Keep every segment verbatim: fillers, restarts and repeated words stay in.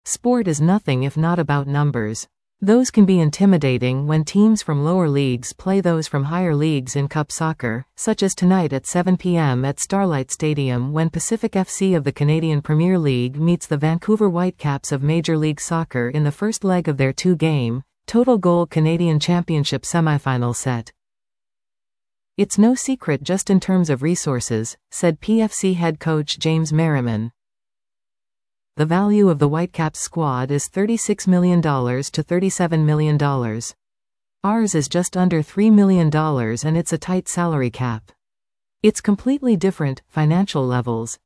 Sport is nothing if not about numbers. Those can be intimidating when teams from lower leagues play those from higher leagues in cup soccer, such as tonight at seven p m at Starlight Stadium when Pacific F C of the Canadian Premier League meets the Vancouver Whitecaps of Major League Soccer in the first leg of their two-game, total-goal Canadian Championship semifinal set. "It's no secret just in terms of resources," said P F C head coach James Merriman. "The value of the Whitecaps squad is thirty-six million dollars to thirty-seven million dollars. Ours is just under three million dollars and it's a tight salary cap. It's completely different, financial levels.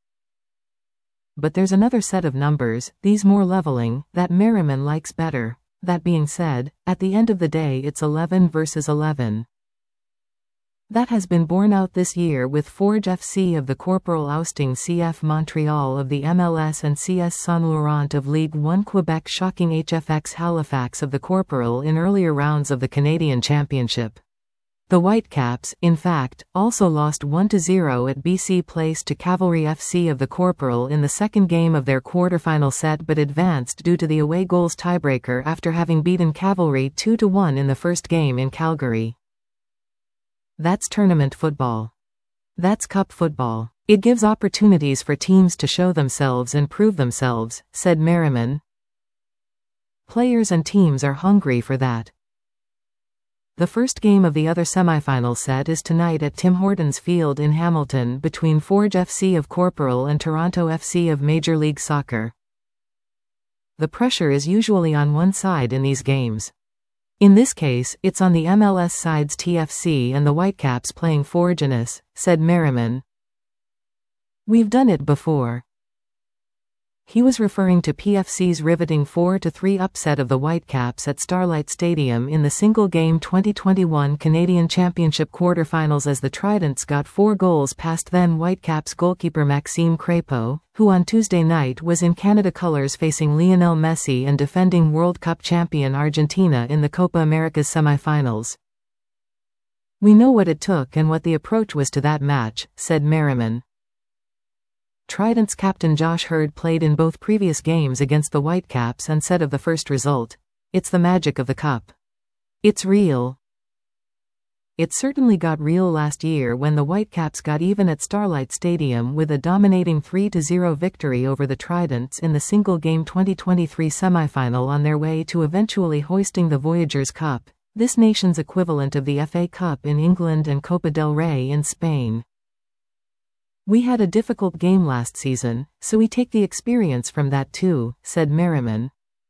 But there's another set of numbers, these more leveling, that Merriman likes better. That being said, at the end of the day it's eleven versus eleven. That has been borne out this year with Forge F C of the Corporal ousting C F Montreal of the M L S and C S Saint Laurent of Ligue one Quebec shocking H F X Halifax of the Corporal in earlier rounds of the Canadian Championship. The Whitecaps, in fact, also lost one to zero at B C Place to Cavalry F C of the Corporal in the second game of their quarterfinal set but advanced due to the away goals tiebreaker after having beaten Cavalry two to one in the first game in Calgary. That's tournament football. That's cup football. It gives opportunities for teams to show themselves and prove themselves," said Merriman. "Players and teams are hungry for that." The first game of the other semifinal set is tonight at Tim Hortons Field in Hamilton between Forge F C of Corporal and Toronto F C of Major League Soccer. The pressure is usually on one side in these games. In this case, it's on the M L S side's T F C and the Whitecaps playing Forge and us, said Merriman. "We've done it before." He was referring to P F C's riveting four to three upset of the Whitecaps at Starlight Stadium in the single-game twenty twenty-one Canadian Championship quarterfinals as the Tridents got four goals past then Whitecaps goalkeeper Maxime Crépeau, who on Tuesday night was in Canada colours facing Lionel Messi and defending World Cup champion Argentina in the Copa Americas semi-finals. "We know what it took and what the approach was to that match," said Merriman. Tridents captain Josh Hurd played in both previous games against the Whitecaps and said of the first result, "It's the magic of the cup. It's real." It certainly got real last year when the Whitecaps got even at Starlight Stadium with a dominating three to zero victory over the Tridents in the single-game twenty twenty-three semifinal on their way to eventually hoisting the Voyageurs Cup, this nation's equivalent of the F A Cup in England and Copa del Rey in Spain. "We had a difficult game last season, so we take the experience from that too," said Merriman.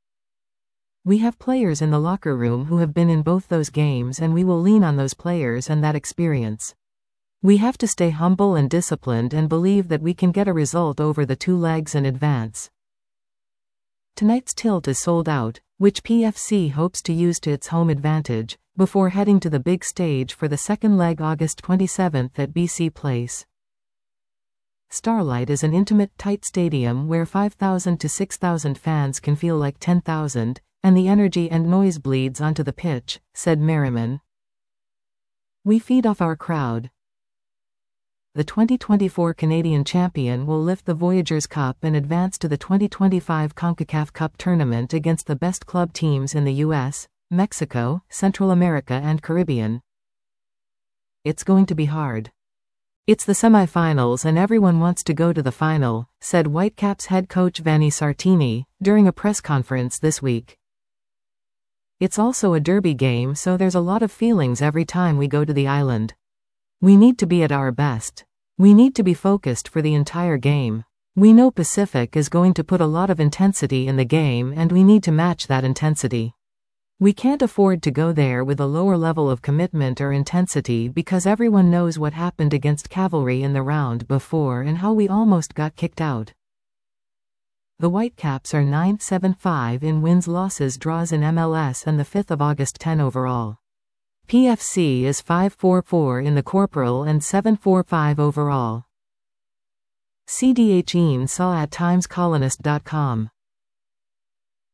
"We have players in the locker room who have been in both those games and we will lean on those players and that experience. We have to stay humble and disciplined and believe that we can get a result over the two legs and advance." Tonight's tilt is sold out, which P F C hopes to use to its home advantage, before heading to the big stage for the second leg August twenty-seventh at B C Place. Starlight is an intimate, tight stadium where five thousand to six thousand fans can feel like ten thousand, and the energy and noise bleeds onto the pitch, said Merriman. "We feed off our crowd." The twenty twenty-four Canadian champion will lift the Voyageurs Cup and advance to the twenty twenty-five CONCACAF Cup tournament against the best club teams in the U S, Mexico, Central America and Caribbean. "It's going to be hard. It's the semi-finals and everyone wants to go to the final," said Whitecaps head coach Vanni Sartini, during a press conference this week. "It's also a derby game, so there's a lot of feelings every time we go to the island. We need to be at our best. We need to be focused for the entire game. We know Pacific is going to put a lot of intensity in the game and we need to match that intensity. We can't afford to go there with a lower level of commitment or intensity because everyone knows what happened against Cavalry in the round before and how we almost got kicked out." The Whitecaps are nine seven five in wins-losses draws in M L S and the fifth of August ten overall. P F C is five four four in the Corporal and seven four five overall. C D H Ian saw at times colonist dot com.